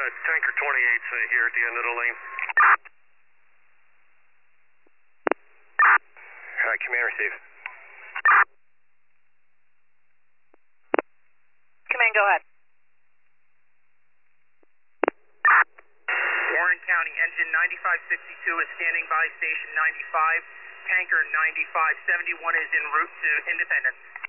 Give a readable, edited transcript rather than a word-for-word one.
Tanker 28's here at the end of the lane. Command receive. Command, go ahead. Warren County, engine 9562 is standing by station 95. Tanker 9571 is en route to Independence.